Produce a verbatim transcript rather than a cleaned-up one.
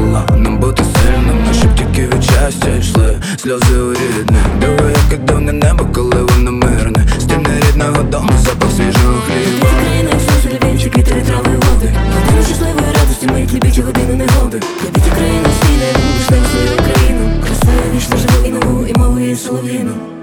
була нам бути сильними, щоб тільки від щастя йшли сльози у рідних. Диви, яке давне небо, коли воно мирне. Стіни рідного дому, запах свіжого хліба. Країна, все залюбінчі, квіти, трави, води. Годину щасливої радості, мої хлібічі, години негоди. Любіть Україну, свій не вийшли у свою країну. Красою вічно живу і нову, і мову, і солов'їну.